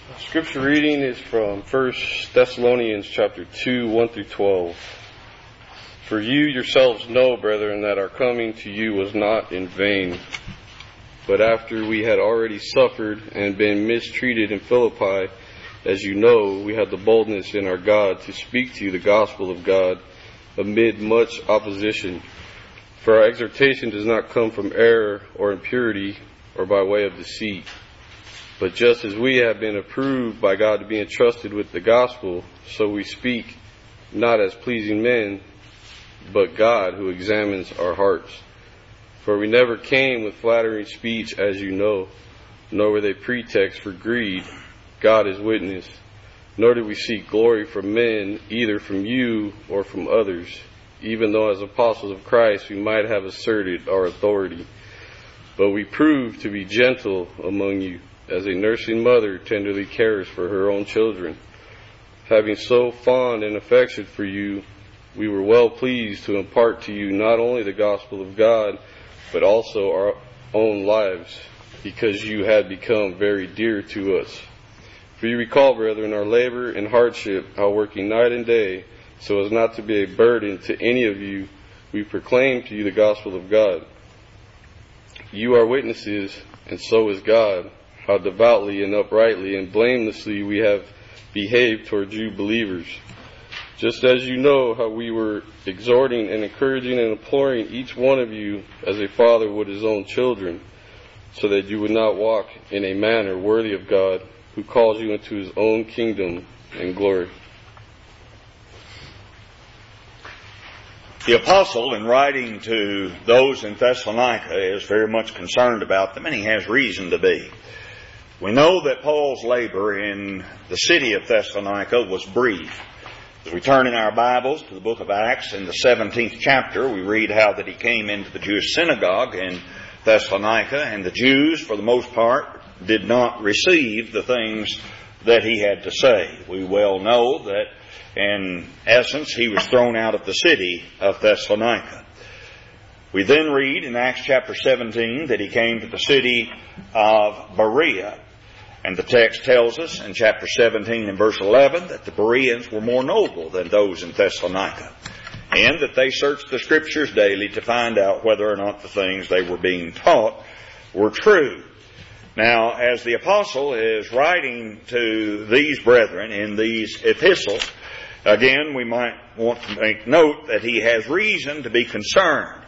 Scripture reading is from 1 Thessalonians chapter 2, 1 through 12. For you yourselves know, brethren, that our coming to you was not in vain. But after we had already suffered and been mistreated in Philippi, as you know, we had the boldness in our God to speak to you the gospel of God amid much opposition. For our exhortation does not come from error or impurity or by way of deceit. But just as we have been approved by God to be entrusted with the gospel, so we speak, not as pleasing men, but God who examines our hearts. For we never came with flattering speech, as you know, nor were they pretext for greed. God is witness. Nor did we seek glory from men, either from you or from others, even though as apostles of Christ we might have asserted our authority. But we proved to be gentle among you, as a nursing mother tenderly cares for her own children. Having so fond an affection for you, we were well pleased to impart to you not only the gospel of God, but also our own lives, because you had become very dear to us. For you recall, brethren, our labor and hardship, how working night and day, so as not to be a burden to any of you, we proclaim to you the gospel of God. You are witnesses, and so is God, how devoutly and uprightly and blamelessly we have behaved toward you believers. Just as you know how we were exhorting and encouraging and imploring each one of you as a father would his own children, so that you would not walk in a manner worthy of God, who calls you into his own kingdom and glory. The apostle, in writing to those in Thessalonica, is very much concerned about them, and he has reason to be. We know that Paul's labor in the city of Thessalonica was brief. As we turn in our Bibles to the book of Acts, in the 17th chapter, we read how that he came into the Jewish synagogue in Thessalonica, and the Jews, for the most part, did not receive the things that he had to say. We well know that, in essence, he was thrown out of the city of Thessalonica. We then read in Acts chapter 17 that he came to the city of Berea. And the text tells us in chapter 17 and verse 11 that the Bereans were more noble than those in Thessalonica, and that they searched the Scriptures daily to find out whether or not the things they were being taught were true. Now, as the apostle is writing to these brethren in these epistles, again, we might want to make note that he has reason to be concerned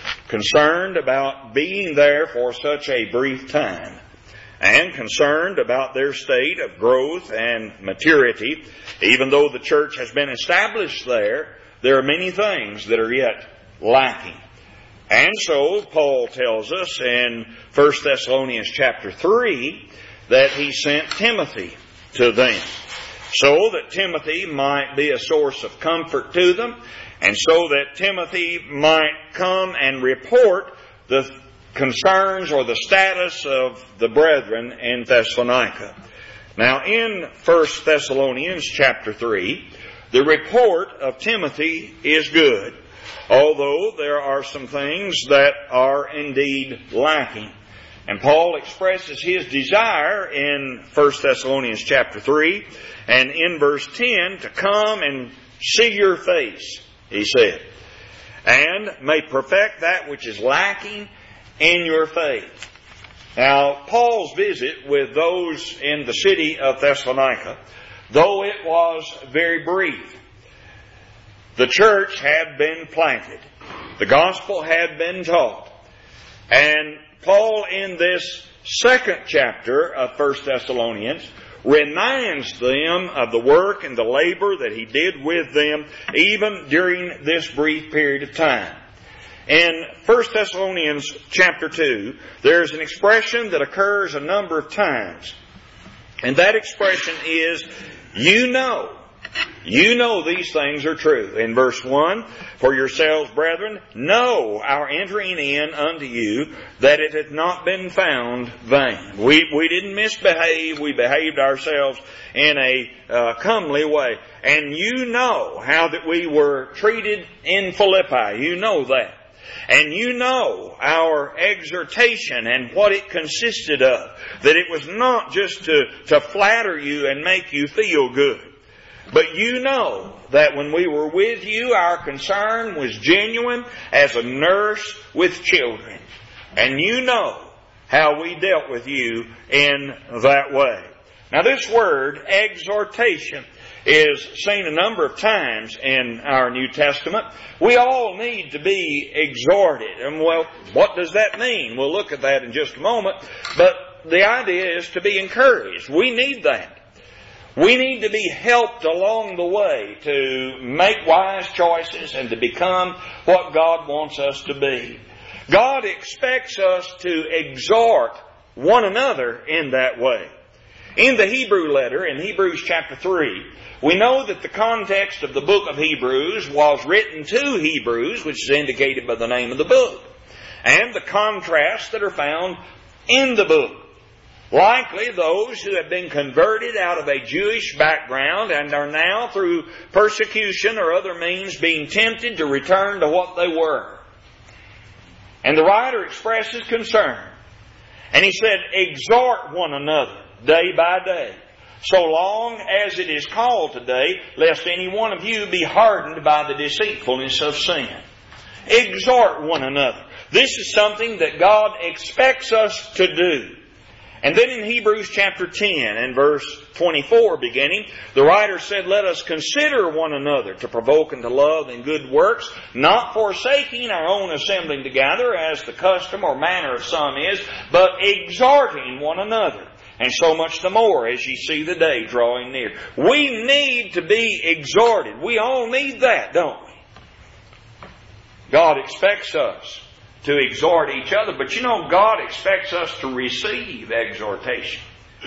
about being there for such a brief time, and concerned about their state of growth and maturity. Even though the church has been established there, there are many things that are yet lacking. And so Paul tells us in 1 Thessalonians chapter 3 that he sent Timothy to them, so that Timothy might be a source of comfort to them, and so that Timothy might come and report the concerns or the status of the brethren in Thessalonica. Now, in 1 Thessalonians chapter 3, the report of Timothy is good, although there are some things that are indeed lacking. And Paul expresses his desire in 1 Thessalonians chapter 3 and in verse 10 to come and see your face, he said, and may perfect that which is lacking in your faith. Now, Paul's visit with those in the city of Thessalonica, though it was very brief, the church had been planted. The gospel had been taught. And Paul, in this second chapter of 1 Thessalonians, reminds them of the work and the labor that he did with them even during this brief period of time. In 1 Thessalonians chapter 2, there's an expression that occurs a number of times. And that expression is, you know these things are true. In verse 1, for yourselves, brethren, know our entering in unto you, that it hath not been found vain. We didn't misbehave. We behaved ourselves in a comely way. And you know how that we were treated in Philippi. You know that. And you know our exhortation and what it consisted of. That it was not just to flatter you and make you feel good. But you know that when we were with you, our concern was genuine as a nurse with children. And you know how we dealt with you in that way. Now this word, exhortation, is seen a number of times in our New Testament. We all need to be exhorted. And well, what does that mean? We'll look at that in just a moment. But the idea is to be encouraged. We need that. We need to be helped along the way to make wise choices and to become what God wants us to be. God expects us to exhort one another in that way. In the Hebrew letter, in Hebrews chapter 3, we know that the context of the book of Hebrews was written to Hebrews, which is indicated by the name of the book, and the contrasts that are found in the book. Likely those who have been converted out of a Jewish background and are now through persecution or other means being tempted to return to what they were. And the writer expresses concern. And he said, exhort one another day by day, so long as it is called today, lest any one of you be hardened by the deceitfulness of sin. Exhort one another. This is something that God expects us to do. And then in Hebrews chapter 10 and verse 24 beginning, the writer said, let us consider one another to provoke unto love and good works, not forsaking our own assembling together as the custom or manner of some is, but exhorting one another. And so much the more as ye see the day drawing near. We need to be exhorted. We all need that, don't we? God expects us to exhort each other. But you know, God expects us to receive exhortation.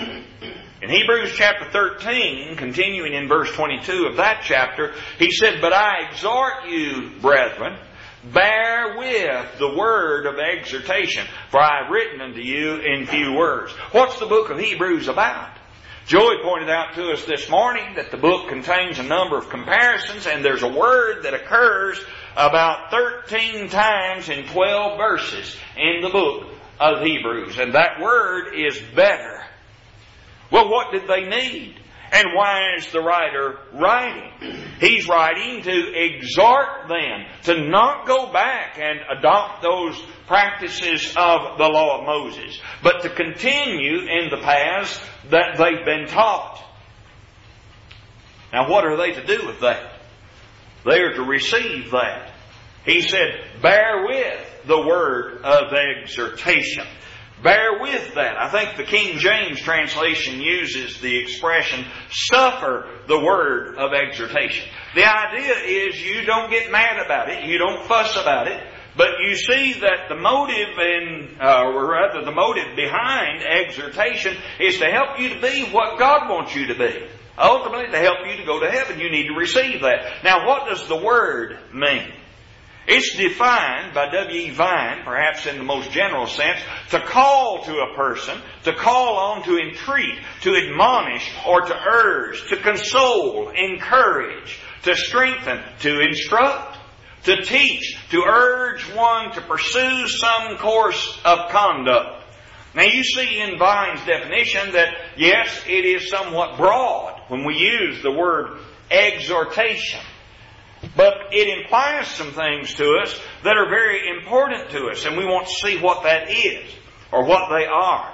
In Hebrews chapter 13, continuing in verse 22 of that chapter, he said, but I exhort you, brethren, bear with the word of exhortation, for I have written unto you in few words. What's the book of Hebrews about? Joey pointed out to us this morning that the book contains a number of comparisons, and there's a word that occurs about 13 times in 12 verses in the book of Hebrews. And that word is better. Well, what did they need? And why is the writer writing? He's writing to exhort them to not go back and adopt those practices of the law of Moses, but to continue in the paths that they've been taught. Now, what are they to do with that? They are to receive that. He said, bear with the word of exhortation. Bear with that. I think the King James translation uses the expression, suffer the word of exhortation. The idea is you don't get mad about it, you don't fuss about it, but you see that the motive the motive behind exhortation is to help you to be what God wants you to be. Ultimately, to help you to go to heaven, you need to receive that. Now, what does the word mean? It's defined by W.E. Vine, perhaps in the most general sense, to call to a person, to call on, to entreat, to admonish, or to urge, to console, encourage, to strengthen, to instruct, to teach, to urge one to pursue some course of conduct. Now you see in Vine's definition that, yes, it is somewhat broad when we use the word exhortation. But it implies some things to us that are very important to us, and we want to see what that is, or what they are.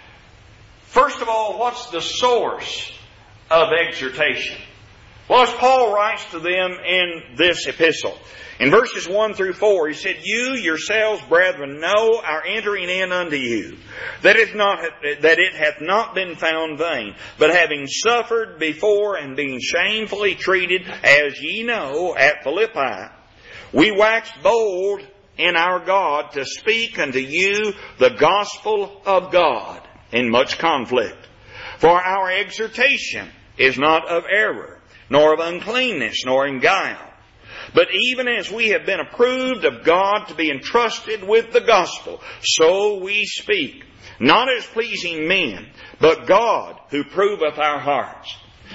First of all, what's the source of exhortation? Well, as Paul writes to them in this epistle, in verses 1 through 4, he said, you yourselves, brethren, know our entering in unto you, that it hath not been found vain, but having suffered before and being shamefully treated, as ye know, at Philippi, we waxed bold in our God to speak unto you the gospel of God in much conflict. For our exhortation is not of error, nor of uncleanness, nor in guile. But even as we have been approved of God to be entrusted with the gospel, so we speak, not as pleasing men, but God who proveth our hearts.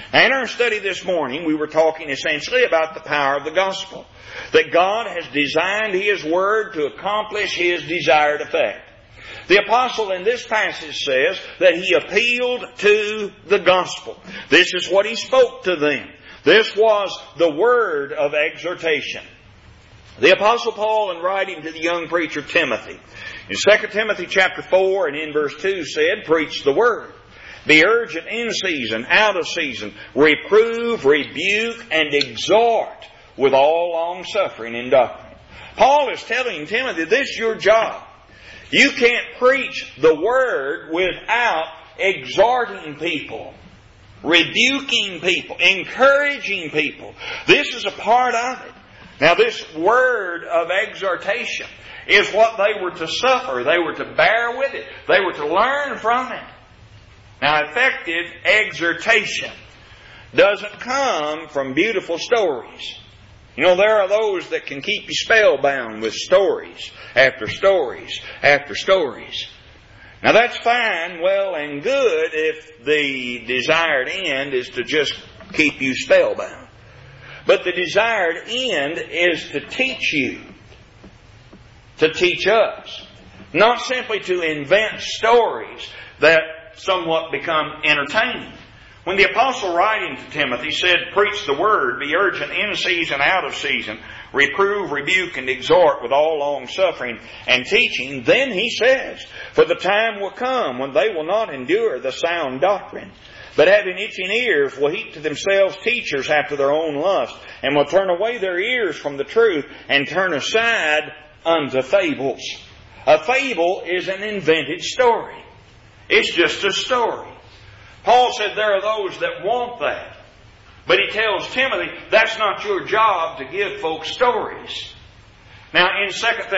Now, in our study this morning, we were talking essentially about the power of the gospel. That God has designed His Word to accomplish His desired effect. The apostle in this passage says that he appealed to the gospel. This is what he spoke to them. This was the word of exhortation. The apostle Paul, in writing to the young preacher Timothy, in 2 Timothy chapter 4 and in verse 2 said, preach the word. Be urgent in season, out of season. Reprove, rebuke, and exhort with all long suffering and doctrine. Paul is telling Timothy, this is your job. You can't preach the Word without exhorting people, rebuking people, encouraging people. This is a part of it. Now, this word of exhortation is what they were to suffer. They were to bear with it. They were to learn from it. Now, effective exhortation doesn't come from beautiful stories. You know, there are those that can keep you spellbound with stories after stories after stories. Now that's fine, well and good if the desired end is to just keep you spellbound. But the desired end is to teach you, to teach us. Not simply to invent stories that somewhat become entertaining. When the apostle writing to Timothy said, preach the word, be urgent in season, out of season, reprove, rebuke, and exhort with all long suffering and teaching, then he says, for the time will come when they will not endure the sound doctrine, but having itching ears will heap to themselves teachers after their own lust, and will turn away their ears from the truth and turn aside unto fables. A fable is an invented story. It's just a story. Paul said there are those that want that. But he tells Timothy, that's not your job to give folks stories. Now in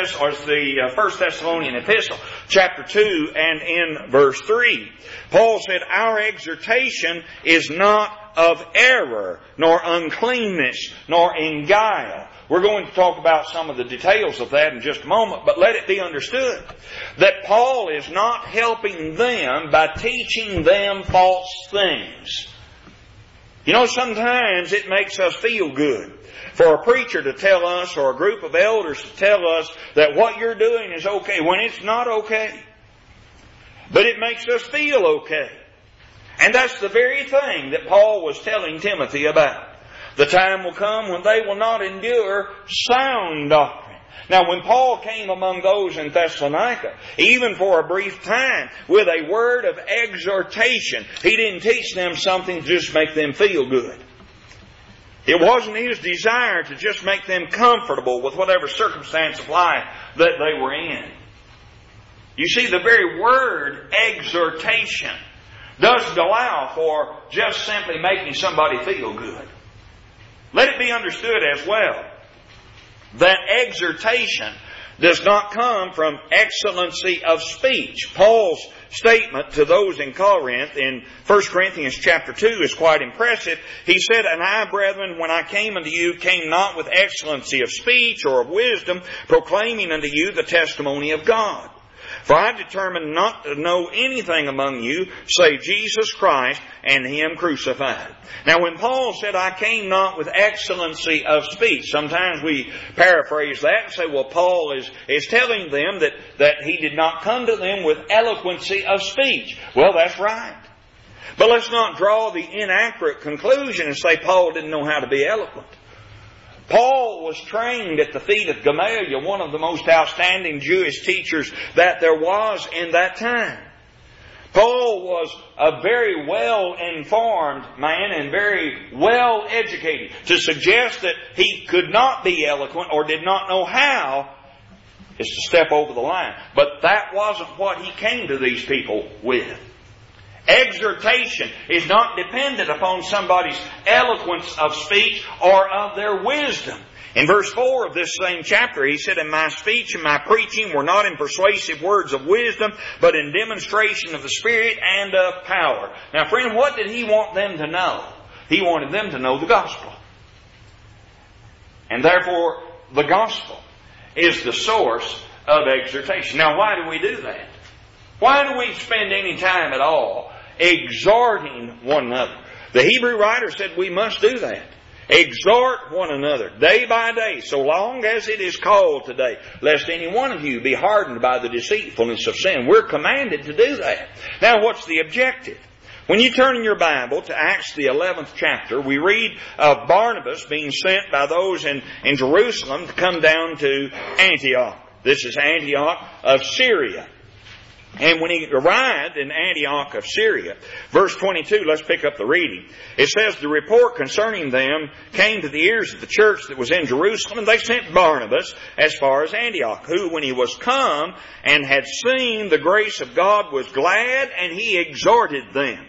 1 Thessalonian epistle, chapter 2 and in verse 3, Paul said, our exhortation is not of error, nor uncleanness, nor in guile. We're going to talk about some of the details of that in just a moment, but let it be understood that Paul is not helping them by teaching them false things. You know, sometimes it makes us feel good for a preacher to tell us or a group of elders to tell us that what you're doing is okay when it's not okay. But it makes us feel okay. And that's the very thing that Paul was telling Timothy about. The time will come when they will not endure sound doctrine. Now, when Paul came among those in Thessalonica, even for a brief time, with a word of exhortation, he didn't teach them something to just make them feel good. It wasn't his desire to just make them comfortable with whatever circumstance of life that they were in. You see, the very word exhortation doesn't allow for just simply making somebody feel good. Let it be understood as well that exhortation does not come from excellency of speech. Paul's statement to those in Corinth in 1 Corinthians chapter 2 is quite impressive. He said, and I, brethren, when I came unto you, came not with excellency of speech or of wisdom, proclaiming unto you the testimony of God. For I determined not to know anything among you save Jesus Christ and Him crucified. Now when Paul said, I came not with excellency of speech, sometimes we paraphrase that and say, well, Paul is telling them that he did not come to them with eloquency of speech. Well, that's right. But let's not draw the inaccurate conclusion and say Paul didn't know how to be eloquent. Paul was trained at the feet of Gamaliel, one of the most outstanding Jewish teachers that there was in that time. Paul was a very well-informed man and very well-educated. To suggest that he could not be eloquent or did not know how is to step over the line. But that wasn't what he came to these people with. Exhortation is not dependent upon somebody's eloquence of speech or of their wisdom. In verse 4 of this same chapter, he said, and my speech and my preaching were not in persuasive words of wisdom, but in demonstration of the Spirit and of power. Now, friend, what did he want them to know? He wanted them to know the gospel. And therefore, the gospel is the source of exhortation. Now, why do we do that? Why do we spend any time at all exhorting one another? The Hebrew writer said we must do that. Exhort one another day by day, so long as it is called today, lest any one of you be hardened by the deceitfulness of sin. We're commanded to do that. Now, what's the objective? When you turn in your Bible to Acts the 11th chapter, we read of Barnabas being sent by those in Jerusalem to come down to Antioch. This is Antioch of Syria. And when he arrived in Antioch of Syria, verse 22, let's pick up the reading. It says, the report concerning them came to the ears of the church that was in Jerusalem, and they sent Barnabas as far as Antioch, who, when he was come and had seen the grace of God, was glad, and he exhorted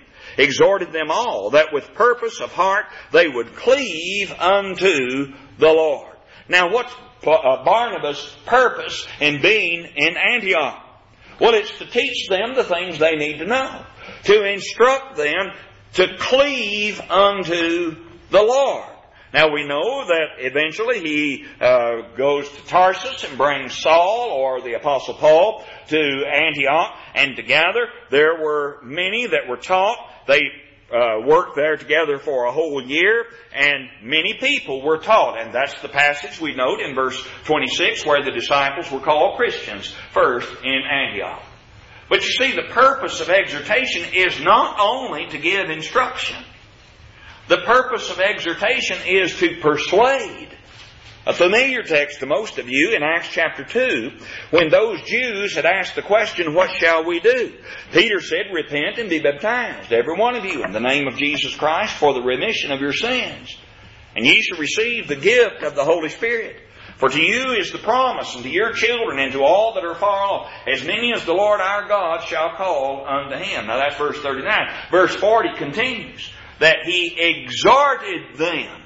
them all, that with purpose of heart they would cleave unto the Lord. Now, what's Barnabas' purpose in being in Antioch? Well, it's to teach them the things they need to know. To instruct them to cleave unto the Lord. Now we know that eventually he goes to Tarsus and brings Saul or the Apostle Paul to Antioch. And together there were many that were taught. They worked there together for a whole year, and many people were taught. And that's the passage we note in verse 26 where the disciples were called Christians first in Antioch. But you see, the purpose of exhortation is not only to give instruction. The purpose of exhortation is to persuade. A familiar text to most of you in Acts chapter 2, when those Jews had asked the question, what shall we do? Peter said, repent and be baptized, every one of you, in the name of Jesus Christ for the remission of your sins. And ye shall receive the gift of the Holy Spirit. For to you is the promise, and to your children, and to all that are far off, as many as the Lord our God shall call unto Him. Now that's verse 39. Verse 40 continues, that He exhorted them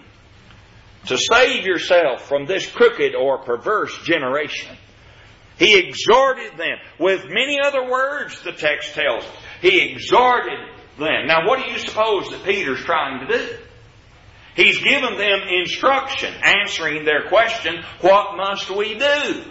to save yourself from this crooked or perverse generation. He exhorted them. With many other words, the text tells us. He exhorted them. Now, what do you suppose that Peter's trying to do? He's given them instruction, answering their question, what must we do?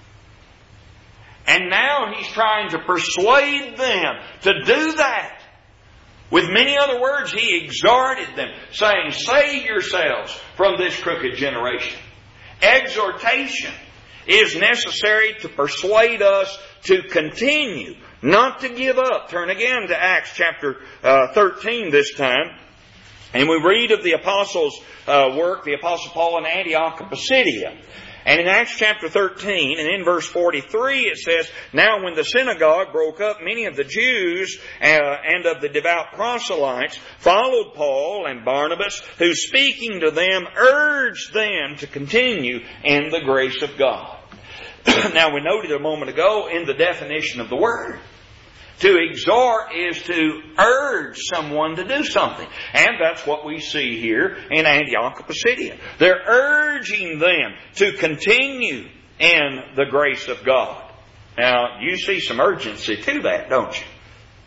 And now he's trying to persuade them to do that. With many other words, he exhorted them, saying, save yourselves from this crooked generation. Exhortation is necessary to persuade us to continue, not to give up. Turn again to Acts chapter 13 this time. And we read of the apostles' work, the Apostle Paul in Antioch of Pisidia. And in Acts chapter 13, and in verse 43, it says, now when the synagogue broke up, many of the Jews and of the devout proselytes followed Paul and Barnabas, who speaking to them urged them to continue in the grace of God. Now we noted a moment ago in the definition of the word, to exhort is to urge someone to do something. And that's what we see here in Antioch of Pisidia. They're urging them to continue in the grace of God. Now, you see some urgency to that, don't you?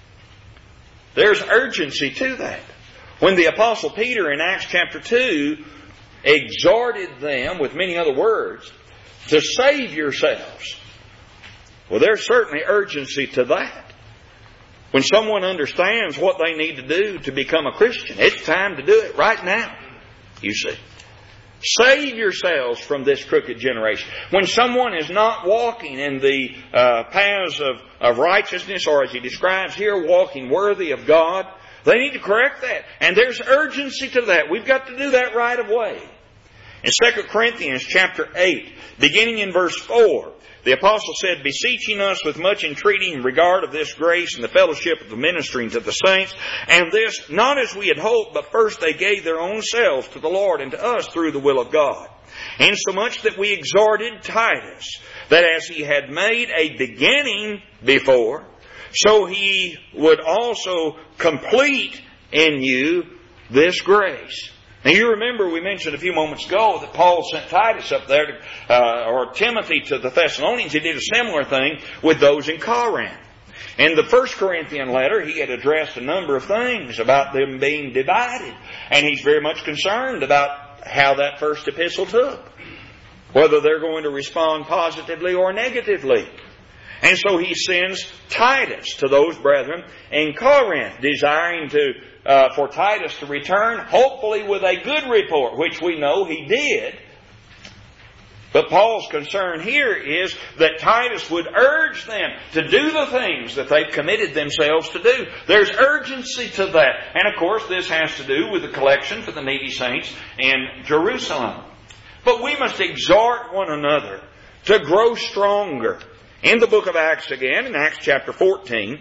There's urgency to that. When the Apostle Peter in Acts chapter 2 exhorted them, with many other words, to save yourselves. Well, there's certainly urgency to that. When someone understands what they need to do to become a Christian, it's time to do it right now, you see. Save yourselves from this crooked generation. When someone is not walking in the paths of righteousness, or as he describes here, walking worthy of God, they need to correct that. And there's urgency to that. We've got to do that right away. In 2 Corinthians chapter 8, beginning in verse 4, the apostle said, beseeching us with much entreaty in regard of this grace and the fellowship of the ministering to the saints, and this not as we had hoped, but first they gave their own selves to the Lord and to us through the will of God. Insomuch that we exhorted Titus, that as he had made a beginning before, so he would also complete in you this grace. Now you remember we mentioned a few moments ago that Paul sent Titus up there, or Timothy to the Thessalonians. He did a similar thing with those in Corinth. In the first Corinthian letter, he had addressed a number of things about them being divided. And he's very much concerned about how that first epistle took. Whether they're going to respond positively or negatively. And so he sends Titus to those brethren in Corinth, desiring for Titus to return, hopefully with a good report, which we know he did. But Paul's concern here is that Titus would urge them to do the things that they've committed themselves to do. There's urgency to that. And of course this has to do with the collection for the needy saints in Jerusalem. But we must exhort one another to grow stronger. In the book of Acts again, in Acts chapter 14,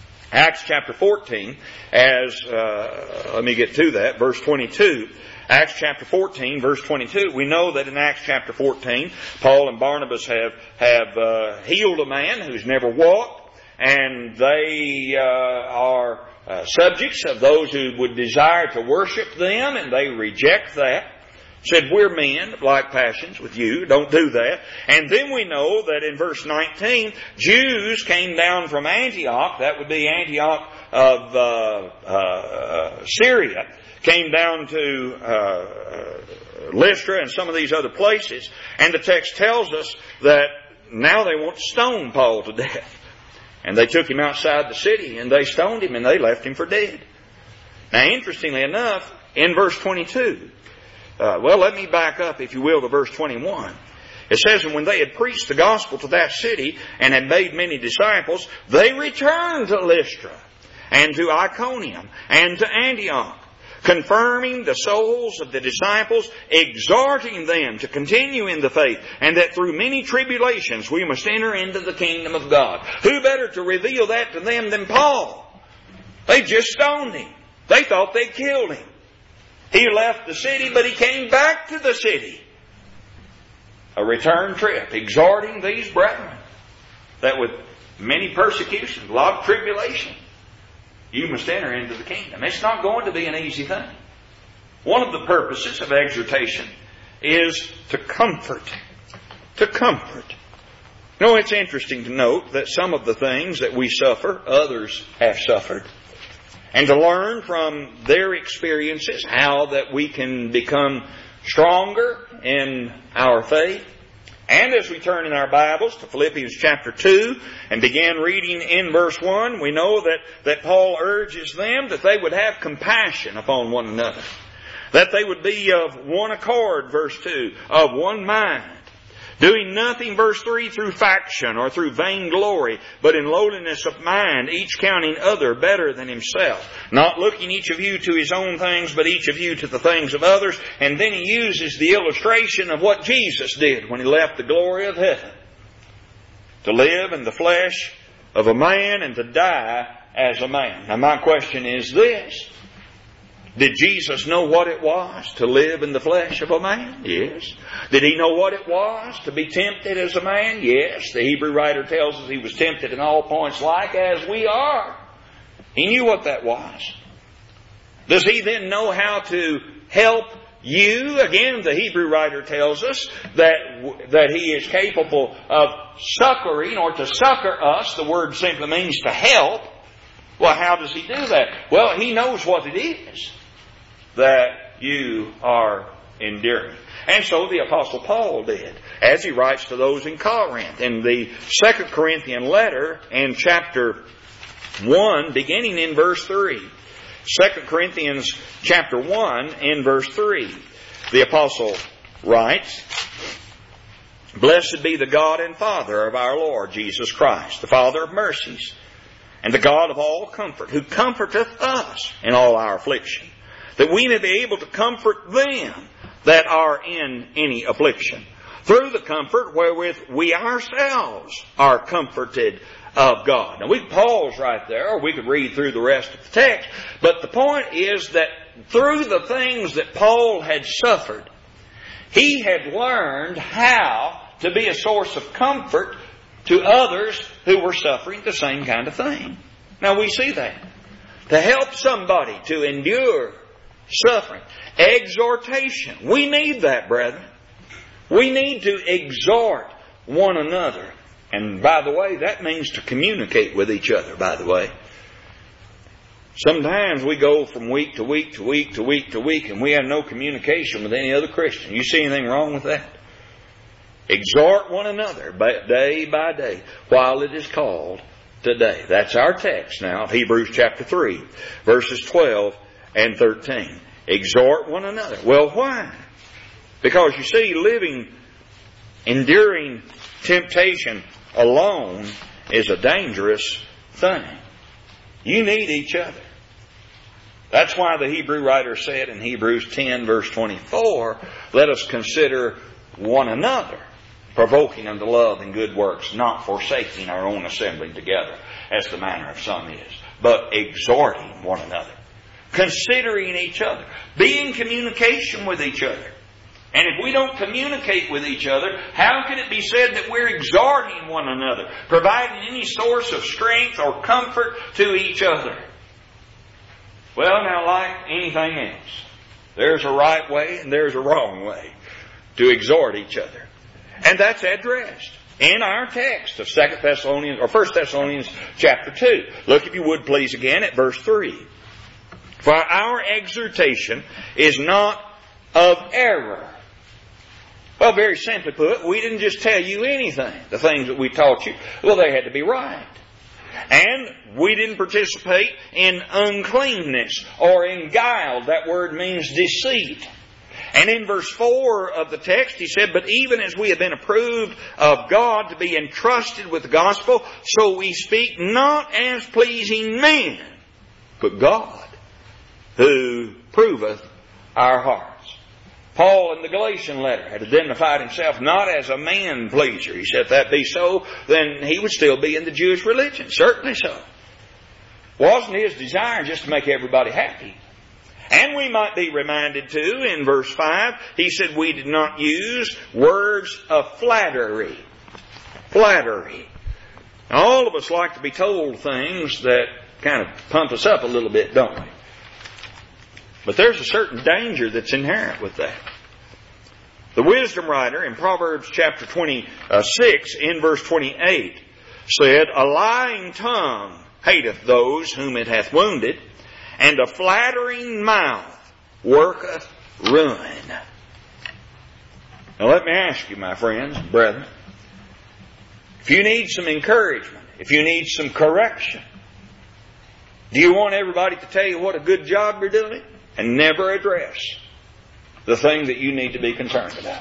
let me get to that, verse 22. Acts chapter 14, verse 22. We know that in Acts chapter 14, Paul and Barnabas have healed a man who's never walked, and they are subjects of those who would desire to worship them, and they reject that. Said, we're men of like passions with you. Don't do that. And then we know that in verse 19, Jews came down from Antioch. That would be Antioch of Syria. Came down to Lystra and some of these other places. And the text tells us that now they want to stone Paul to death. And they took him outside the city and they stoned him and they left him for dead. Now, interestingly enough, in verse 22, let me back up, if you will, to verse 21. It says, and when they had preached the gospel to that city and had made many disciples, they returned to Lystra and to Iconium and to Antioch, confirming the souls of the disciples, exhorting them to continue in the faith, and that through many tribulations we must enter into the kingdom of God. Who better to reveal that to them than Paul? They just stoned him. They thought they'd killed him. He left the city, but he came back to the city. A return trip, exhorting these brethren that with many persecutions, a lot of tribulation, you must enter into the kingdom. It's not going to be an easy thing. One of the purposes of exhortation is to comfort. To comfort. You know, it's interesting to note that some of the things that we suffer, others have suffered. And to learn from their experiences how that we can become stronger in our faith. And as we turn in our Bibles to Philippians chapter 2 and begin reading in verse 1, we know that Paul urges them that they would have compassion upon one another. That they would be of one accord, verse 2, of one mind. Doing nothing, verse 3, through faction or through vainglory, but in lowliness of mind, each counting other better than himself. Not looking each of you to his own things, but each of you to the things of others. And then he uses the illustration of what Jesus did when he left the glory of heaven. To live in the flesh of a man and to die as a man. Now my question is this. Did Jesus know what it was to live in the flesh of a man? Yes. Did he know what it was to be tempted as a man? Yes. The Hebrew writer tells us he was tempted in all points like as we are. He knew what that was. Does he then know how to help you? Again, the Hebrew writer tells us that he is capable of succoring or to succor us. The word simply means to help. Well, how does he do that? Well, he knows what it is that you are enduring. And so the Apostle Paul did, as he writes to those in Corinth. In the 2 Corinthian letter, in chapter 1, beginning in verse 3. 2 Corinthians chapter 1, in verse 3. The Apostle writes, Blessed be the God and Father of our Lord Jesus Christ, the Father of mercies, and the God of all comfort, who comforteth us in all our affliction, that we may be able to comfort them that are in any affliction, through the comfort wherewith we ourselves are comforted of God. Now we could pause right there, or we could read through the rest of the text, but the point is that through the things that Paul had suffered, he had learned how to be a source of comfort to others who were suffering the same kind of thing. Now we see that. To help somebody to endure suffering. Exhortation. We need that, brethren. We need to exhort one another. And by the way, that means to communicate with each other, by the way. Sometimes we go from week to week to week to week to week and we have no communication with any other Christian. You see anything wrong with that? Exhort one another day by day while it is called today. That's our text now of Hebrews chapter 3, verses 12 and 13. Exhort one another. Well, why? Because you see, enduring temptation alone is a dangerous thing. You need each other. That's why the Hebrew writer said in Hebrews 10 verse 24, let us consider one another, provoking unto love and good works, not forsaking our own assembling together, as the manner of some is, but exhorting one another, considering each other, be in communication with each other. And if we don't communicate with each other, how can it be said that we're exhorting one another, providing any source of strength or comfort to each other? Well, now, like anything else, there's a right way and there's a wrong way to exhort each other. And that's addressed in our text of 1 Thessalonians chapter 2. Look, if you would please, again at verse 3. For our exhortation is not of error. Well, very simply put, we didn't just tell you anything. The things that we taught you, well, they had to be right. And we didn't participate in uncleanness or in guile. That word means deceit. And in verse 4 of the text, he said, but even as we have been approved of God to be entrusted with the gospel, so we speak not as pleasing men, but God, who proveth our hearts. Paul in the Galatian letter had identified himself not as a man pleaser. He said if that be so, then he would still be in the Jewish religion. Certainly so. Wasn't his desire just to make everybody happy? And we might be reminded too, in verse 5, he said we did not use words of flattery. Flattery. Now, all of us like to be told things that kind of pump us up a little bit, don't we? But there's a certain danger that's inherent with that. The wisdom writer in Proverbs chapter 26 in verse 28 said, a lying tongue hateth those whom it hath wounded, and a flattering mouth worketh ruin. Now let me ask you, my friends, brethren, if you need some encouragement, if you need some correction, do you want everybody to tell you what a good job you're doing and never address the thing that you need to be concerned about?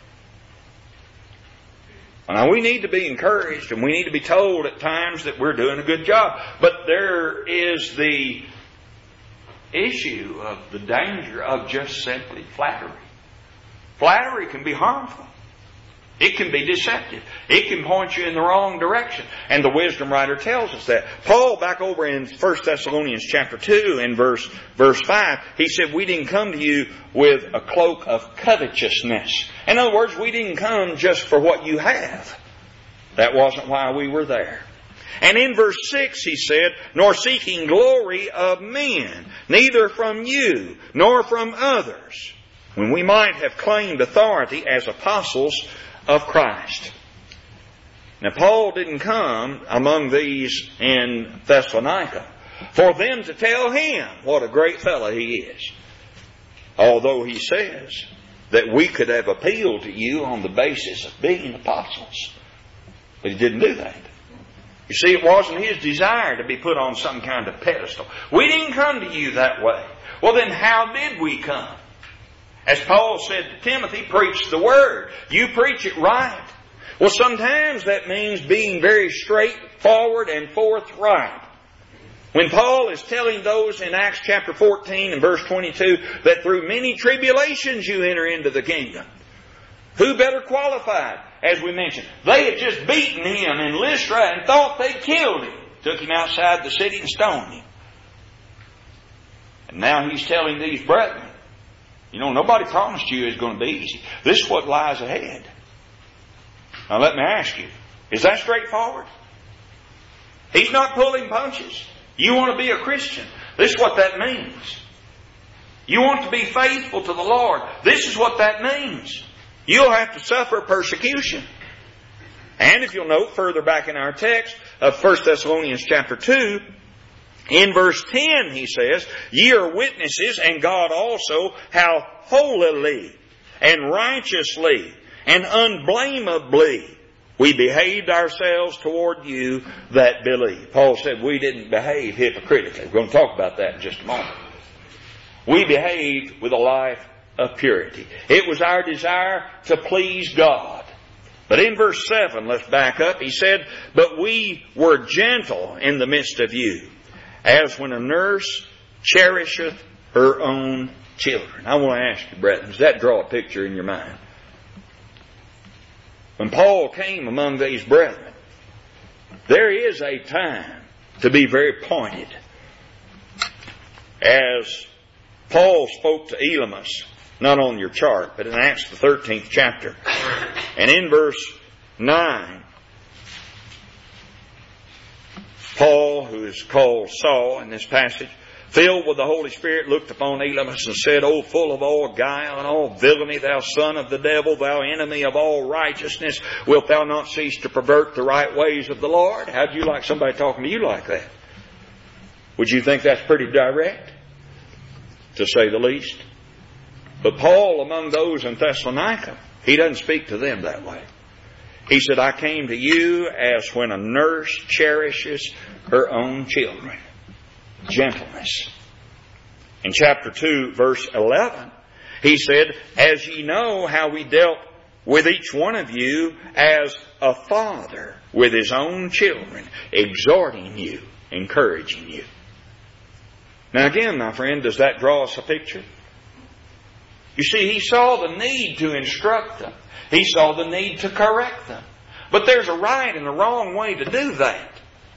Now, we need to be encouraged and we need to be told at times that we're doing a good job. But there is the issue of the danger of just simply flattery. Flattery can be harmful. It can be deceptive. It can point you in the wrong direction. And the wisdom writer tells us that. Paul, back over in 1 Thessalonians chapter 2 in verse 5, he said, we didn't come to you with a cloak of covetousness. In other words, we didn't come just for what you have. That wasn't why we were there. And in verse 6 he said, nor seeking glory of men, neither from you, nor from others, when we might have claimed authority as apostles of Christ. Now, Paul didn't come among these in Thessalonica for them to tell him what a great fellow he is. Although he says that we could have appealed to you on the basis of being apostles. But he didn't do that. You see, it wasn't his desire to be put on some kind of pedestal. We didn't come to you that way. Well, then how did we come? As Paul said to Timothy, preach the word. You preach it right. Well, sometimes that means being very straightforward and forthright. When Paul is telling those in Acts chapter 14 and verse 22 that through many tribulations you enter into the kingdom, who better qualified? As we mentioned, they had just beaten him in Lystra and thought they'd killed him. Took him outside the city and stoned him. And now he's telling these brethren, you know, nobody promised you it's going to be easy. This is what lies ahead. Now let me ask you, is that straightforward? He's not pulling punches. You want to be a Christian. This is what that means. You want to be faithful to the Lord. This is what that means. You'll have to suffer persecution. And if you'll note further back in our text of 1 Thessalonians chapter 2, in verse 10 he says, ye are witnesses, and God also, how holily and righteously and unblameably we behaved ourselves toward you that believe. Paul said we didn't behave hypocritically. We're going to talk about that in just a moment. We behaved with a life of purity. It was our desire to please God. But in verse 7, let's back up, he said, but we were gentle in the midst of you, as when a nurse cherisheth her own children. I want to ask you, brethren, does that draw a picture in your mind? When Paul came among these brethren, there is a time to be very pointed. As Paul spoke to Elymas, not on your chart, but in Acts the 13th chapter. And in verse 9, Paul, who is called Saul in this passage, filled with the Holy Spirit, looked upon Elymas and said, O full of all guile and all villainy, thou son of the devil, thou enemy of all righteousness, wilt thou not cease to pervert the right ways of the Lord? How'd you like somebody talking to you like that? Would you think that's pretty direct? To say the least. But Paul, among those in Thessalonica, he doesn't speak to them that way. He said, I came to you as when a nurse cherishes her own children. Gentleness. In chapter 2, verse 11, he said, as ye know how we dealt with each one of you as a father with his own children, exhorting you, encouraging you. Now again, my friend, does that draw us a picture? You see, he saw the need to instruct them. He saw the need to correct them. But there's a right and a wrong way to do that.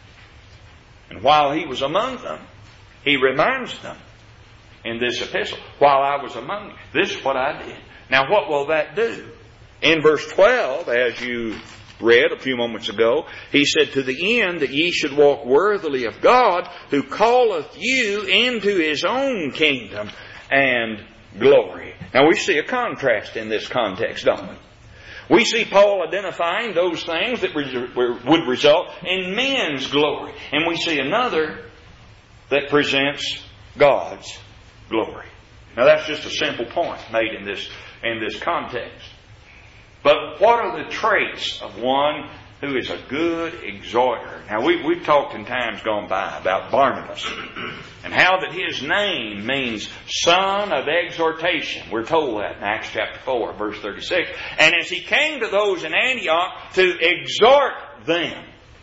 And while he was among them, he reminds them in this epistle, while I was among you, this is what I did. Now what will that do? In verse 12, as you read a few moments ago, he said, to the end that ye should walk worthily of God, who calleth you into his own kingdom and glory. Now we see a contrast in this context, don't we? We see Paul identifying those things that would result in men's glory. And we see another that presents God's glory. Now that's just a simple point made in this context. But what are the traits of one who is a good exhorter? Now we've talked in times gone by about Barnabas and how that his name means son of exhortation. We're told that in Acts chapter 4, verse 36. And as he came to those in Antioch to exhort them,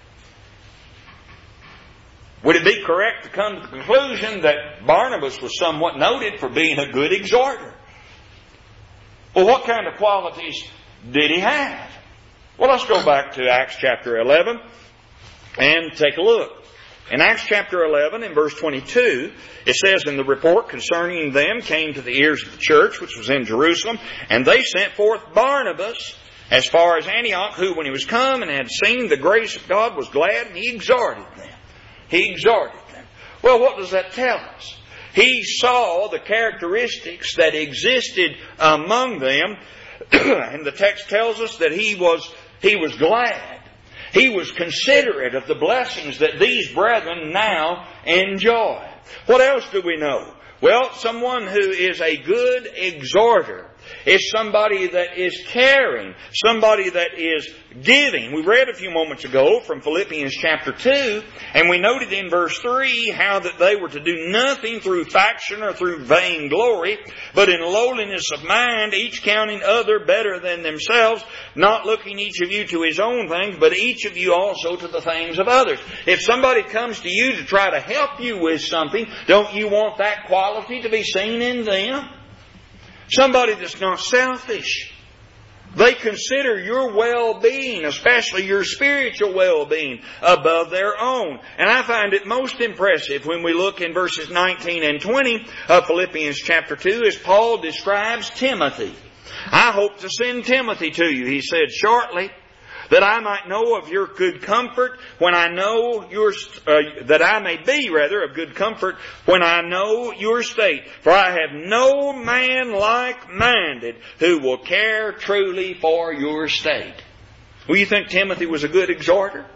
would it be correct to come to the conclusion that Barnabas was somewhat noted for being a good exhorter? Well, what kind of qualities did he have? Well, let's go back to Acts chapter 11 and take a look. In Acts chapter 11, in verse 22, it says, and the report concerning them came to the ears of the church, which was in Jerusalem, and they sent forth Barnabas as far as Antioch, who, when he was come and had seen the grace of God, was glad, and he exhorted them. He exhorted them. Well, what does that tell us? He saw the characteristics that existed among them, and the text tells us that he was glad. He was considerate of the blessings that these brethren now enjoy. What else do we know? Well, someone who is a good exhorter is somebody that is caring, somebody that is giving. We read a few moments ago from Philippians chapter 2, and we noted in verse 3 how that they were to do nothing through faction or through vain glory, but in lowliness of mind, each counting other better than themselves, not looking each of you to his own things, but each of you also to the things of others. If somebody comes to you to try to help you with something, don't you want that quality to be seen in them? Somebody that's not selfish. They consider your well-being, especially your spiritual well-being, above their own. And I find it most impressive when we look in verses 19 and 20 of Philippians chapter 2 as Paul describes Timothy. I hope to send Timothy to you, he said, shortly, that I might know of your good comfort when I know that I may be of good comfort when I know your state. For I have no man like-minded who will care truly for your state. Well, you think Timothy was a good exhorter?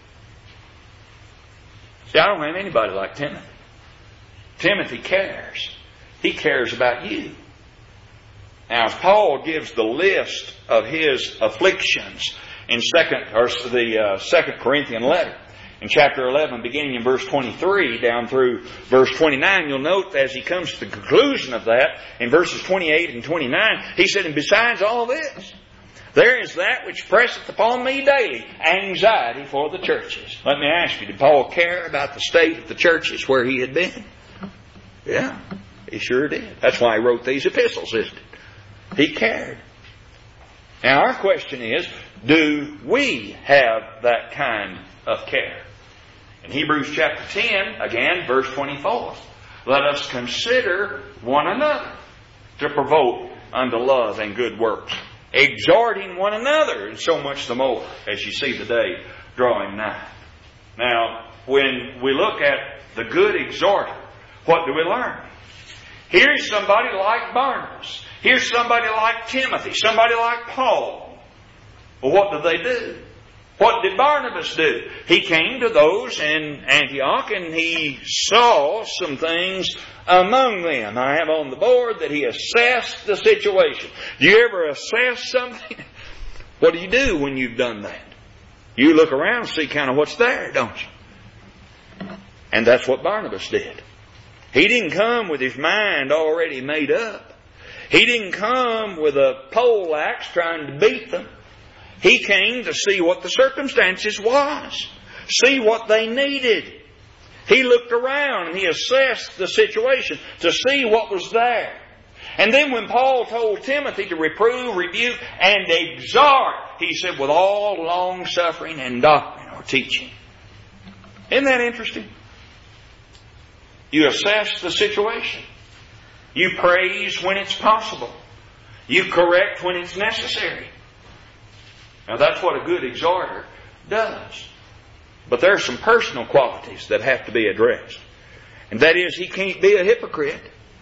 See, I don't have anybody like Timothy. Timothy cares. He cares about you. Now, as Paul gives the list of his afflictions in the 2 Corinthian letter, in chapter 11, beginning in verse 23 down through verse 29, you'll note as he comes to the conclusion of that, in verses 28 and 29, he said, and besides all this, there is that which presseth upon me daily, anxiety for the churches. Let me ask you, did Paul care about the state of the churches where he had been? Yeah, he sure did. That's why he wrote these epistles, isn't it? He cared. Now our question is, do we have that kind of care? In Hebrews chapter 10, again, verse 24, let us consider one another to provoke unto love and good works, exhorting one another, and so much the more as you see the day drawing nigh. Now, when we look at the good exhorter, what do we learn? Here's somebody like Barnabas. Here's somebody like Timothy, somebody like Paul. Well, what did they do? What did Barnabas do? He came to those in Antioch and he saw some things among them. I have on the board that he assessed the situation. Do you ever assess something? What do you do when you've done that? You look around and see kind of what's there, don't you? And that's what Barnabas did. He didn't come with his mind already made up. He didn't come with a pole axe trying to beat them. He came to see what the circumstances was. See what they needed. He looked around and he assessed the situation to see what was there. And then when Paul told Timothy to reprove, rebuke, and exhort, he said, with all long suffering and doctrine or teaching. Isn't that interesting? You assess the situation. You praise when it's possible. You correct when it's necessary. Now that's what a good exhorter does. But there are some personal qualities that have to be addressed. And that is, he can't be a hypocrite.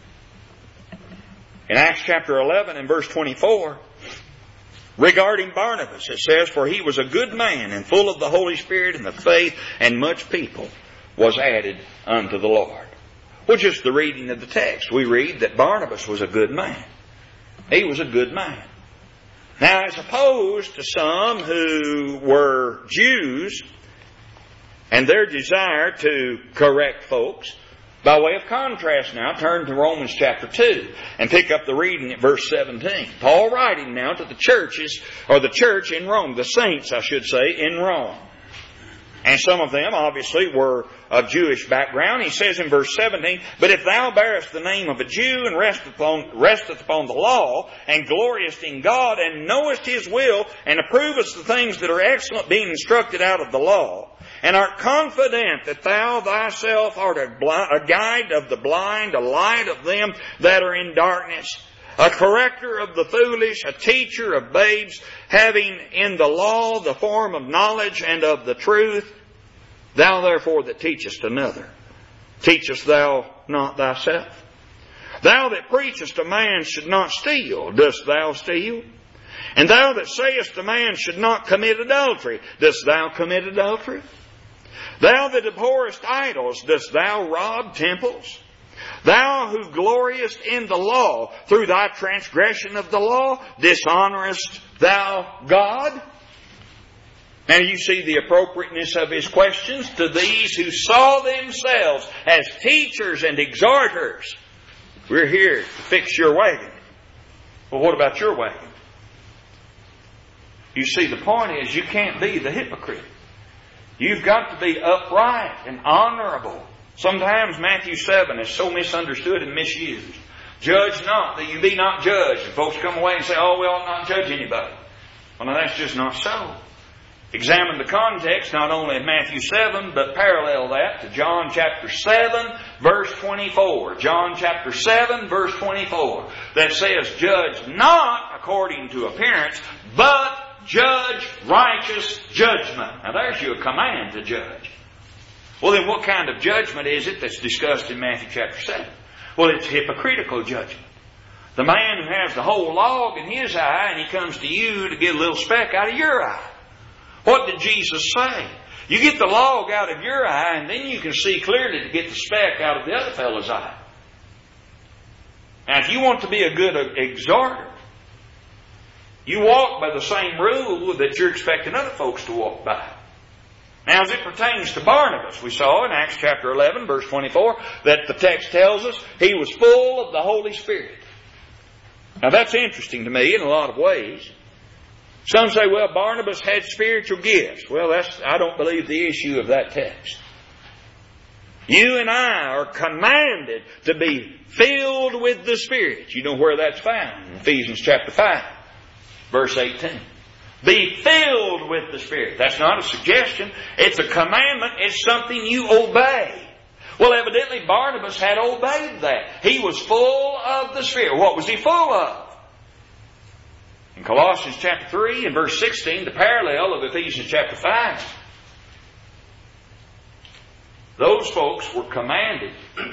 In Acts chapter 11 and verse 24, regarding Barnabas, it says, for he was a good man and full of the Holy Spirit and the faith, and much people was added unto the Lord. Well, just the reading of the text, we read that Barnabas was a good man. He was a good man. Now, as opposed to some who were Jews and their desire to correct folks, by way of contrast now, turn to Romans chapter 2 and pick up the reading at verse 17. Paul writing now to the churches, or the church in Rome, the saints, I should say, in Rome. And some of them, obviously, were of Jewish background. He says in verse 17, but if thou bearest the name of a Jew and resteth upon the law, and gloriest in God, and knowest His will, and approvest the things that are excellent, being instructed out of the law, and art confident that thou thyself art a guide of the blind, a light of them that are in darkness, a corrector of the foolish, a teacher of babes, having in the law the form of knowledge and of the truth, thou therefore that teachest another, teachest thou not thyself? Thou that preachest a man should not steal, dost thou steal? And thou that sayest a man should not commit adultery, dost thou commit adultery? Thou that abhorrest idols, dost thou rob temples? Thou who gloriest in the law, through thy transgression of the law, dishonorest thou God? Now you see the appropriateness of his questions to these who saw themselves as teachers and exhorters. We're here to fix your wagon. Well, what about your wagon? You see, the point is you can't be the hypocrite. You've got to be upright and honorable. Sometimes Matthew 7 is so misunderstood and misused. Judge not, that you be not judged. And folks come away and say, oh, we ought not judge anybody. Well, now that's just not so. Examine the context not only of Matthew 7, but parallel that to John chapter 7, verse 24. John chapter 7, verse 24. That says, judge not according to appearance, but judge righteous judgment. Now there's your command to judge. Well, then what kind of judgment is it that's discussed in Matthew chapter 7? Well, it's hypocritical judgment. The man who has the whole log in his eye and he comes to you to get a little speck out of your eye. What did Jesus say? You get the log out of your eye and then you can see clearly to get the speck out of the other fellow's eye. Now, if you want to be a good exhorter, You walk by the same rule that you're expecting other folks to walk by. Now, as it pertains to Barnabas, we saw in Acts chapter 11, verse 24, that the text tells us he was full of the Holy Spirit. Now, that's interesting to me in a lot of ways. Some say, well, Barnabas had spiritual gifts. Well, I don't believe the issue of that text. You and I are commanded to be filled with the Spirit. You know where that's found? In Ephesians chapter 5, verse 18. Be filled with the Spirit. That's not a suggestion. It's a commandment. It's something you obey. Well, evidently Barnabas had obeyed that. He was full of the Spirit. What was he full of? In Colossians chapter 3 and verse 16, the parallel of Ephesians chapter 5, those folks were commanded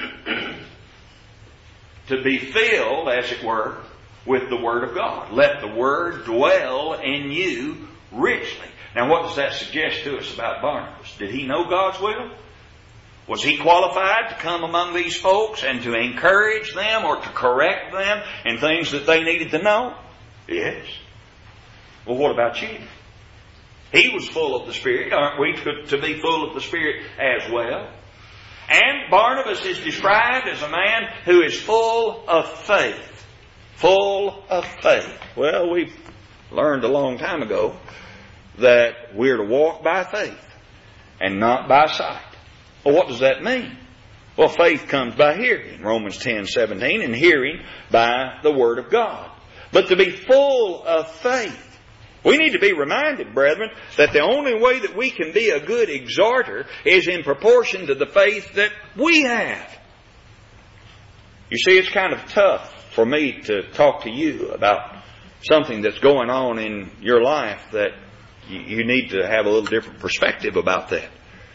to be filled, as it were, with the Word of God. Let the Word dwell in you richly. Now, what does that suggest to us about Barnabas? Did he know God's will? Was he qualified to come among these folks and to encourage them or to correct them in things that they needed to know? Yes. Well, what about you? He was full of the Spirit. Aren't we to be full of the Spirit as well? And Barnabas is described as a man who is full of faith. Full of faith. Well, we learned a long time ago that we're to walk by faith and not by sight. Well, what does that mean? Well, faith comes by hearing, Romans 10:17, and hearing by the Word of God. But to be full of faith, we need to be reminded, brethren, that the only way that we can be a good exhorter is in proportion to the faith that we have. You see, it's kind of tough for me to talk to you about something that's going on in your life that you need to have a little different perspective about that.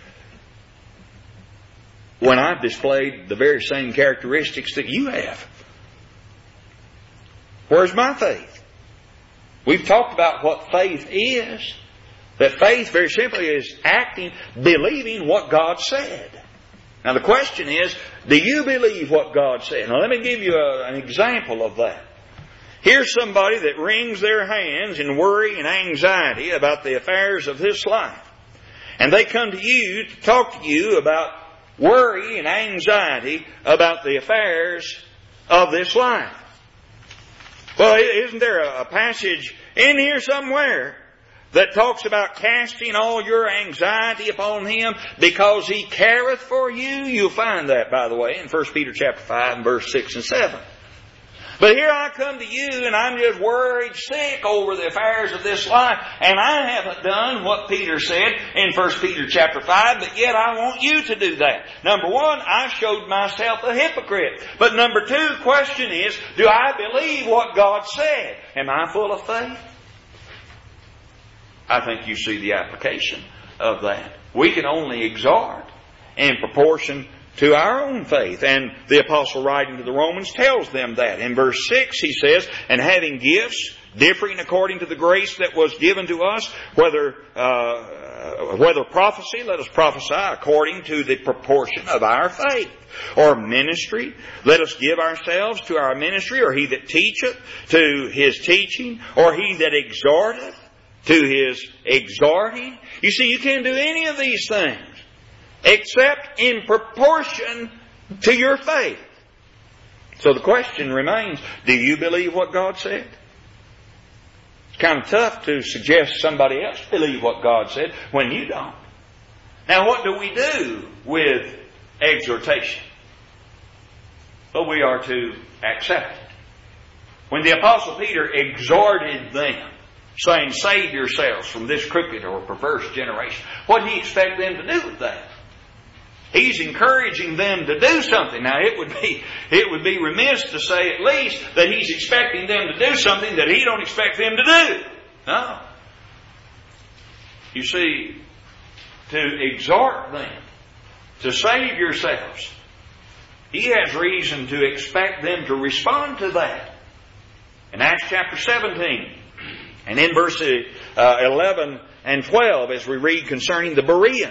When I've displayed the very same characteristics that you have. Where's my faith? We've talked about what faith is. That faith, very simply, is acting, believing what God said. Now the question is, do you believe what God said? Now let me give you an example of that. Here's somebody that wrings their hands in worry and anxiety about the affairs of this life. And they come to you to talk to you about worry and anxiety about the affairs of this life. Well, isn't there a passage in here somewhere that talks about casting all your anxiety upon Him because He careth for you? You'll find that, by the way, in 1 Peter chapter 5 and verse 6 and 7. But here I come to you and I'm just worried sick over the affairs of this life, and I haven't done what Peter said in 1 Peter chapter 5, but yet I want you to do that. Number one, I showed myself a hypocrite. But number two, the question is, do I believe what God said? Am I full of faith? I think you see the application of that. We can only exhort in proportion to our own faith. And the apostle writing to the Romans tells them that. In verse 6 he says, and having gifts differing according to the grace that was given to us, whether prophecy, let us prophesy according to the proportion of our faith. Or ministry, let us give ourselves to our ministry. Or he that teacheth, to his teaching. Or he that exhorteth, to his exhorting. You see, you can't do any of these things except in proportion to your faith. So the question remains, do you believe what God said? It's kind of tough to suggest somebody else believe what God said when you don't. Now what do we do with exhortation? Well, we are to accept it. When the Apostle Peter exhorted them, saying, save yourselves from this crooked or perverse generation, what did he expect them to do with that? He's encouraging them to do something. Now, it would be remiss to say at least that he's expecting them to do something that he don't expect them to do. No. You see, to exhort them to save yourselves, he has reason to expect them to respond to that. In Acts chapter 17, and in verses 11 and 12, as we read concerning the Bereans,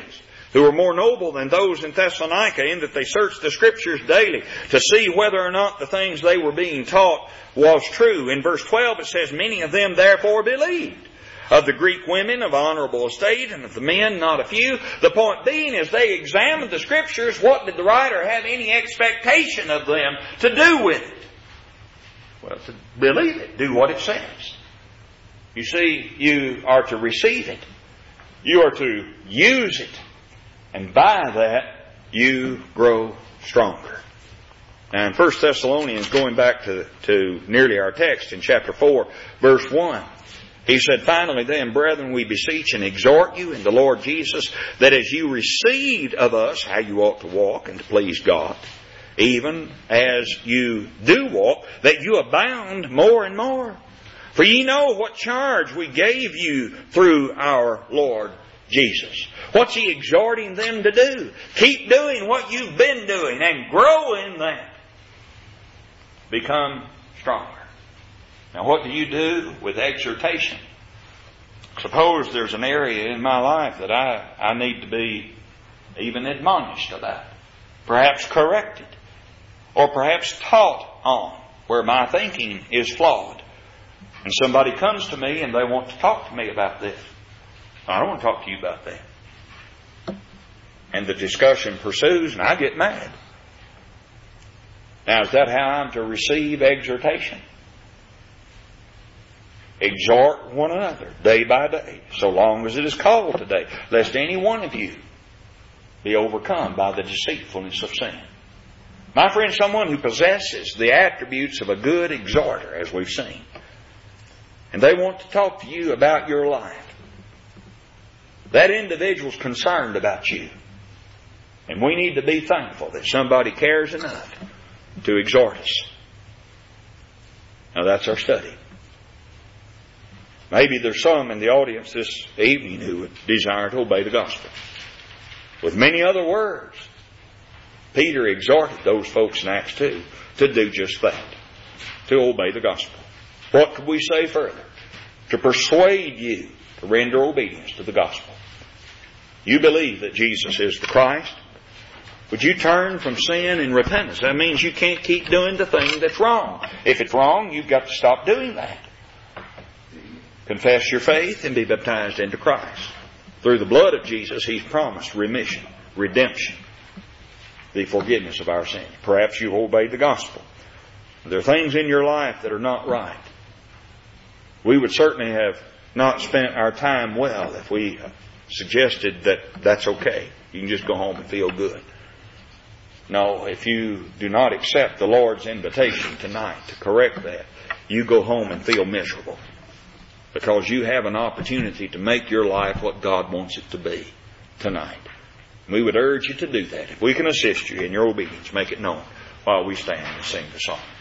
who were more noble than those in Thessalonica, in that they searched the Scriptures daily to see whether or not the things they were being taught was true. In verse 12 it says, many of them therefore believed. Of the Greek women of honorable estate, and of the men not a few. The point being, as they examined the Scriptures, what did the writer have any expectation of them to do with it? Well, to believe it, do what it says. You see, you are to receive it. You are to use it. And by that, you grow stronger. Now in 1 Thessalonians, going back to nearly our text in chapter 4, verse 1, he said, finally then, brethren, we beseech and exhort you in the Lord Jesus, that as you received of us how you ought to walk and to please God, even as you do walk, that you abound more and more. For ye know what charge we gave you through our Lord Jesus. What's he exhorting them to do? Keep doing what you've been doing and grow in that. Become stronger. Now what do you do with exhortation? Suppose there's an area in my life that I need to be even admonished about. Perhaps corrected. Or perhaps taught on where my thinking is flawed. And somebody comes to me and they want to talk to me about this. I don't want to talk to you about that. And the discussion pursues and I get mad. Now is that how I'm to receive exhortation? Exhort one another day by day, so long as it is called today, lest any one of you be overcome by the deceitfulness of sin. My friend, someone who possesses the attributes of a good exhorter, as we've seen, and they want to talk to you about your life, that individual's concerned about you. And we need to be thankful that somebody cares enough to exhort us. Now that's our study. Maybe there's some in the audience this evening who would desire to obey the gospel. With many other words, Peter exhorted those folks in Acts 2 to do just that, to obey the gospel. What could we say further? To persuade you to render obedience to the gospel. You believe that Jesus is the Christ. Would you turn from sin in repentance? That means you can't keep doing the thing that's wrong. If it's wrong, you've got to stop doing that. Confess your faith and be baptized into Christ. Through the blood of Jesus, He's promised remission, redemption, the forgiveness of our sins. Perhaps you've obeyed the gospel. There are things in your life that are not right. We would certainly have not spent our time well if we suggested that that's okay. You can just go home and feel good. No, if you do not accept the Lord's invitation tonight to correct that, you go home and feel miserable. Because you have an opportunity to make your life what God wants it to be tonight. We would urge you to do that. If we can assist you in your obedience, make it known while we stand and sing the song.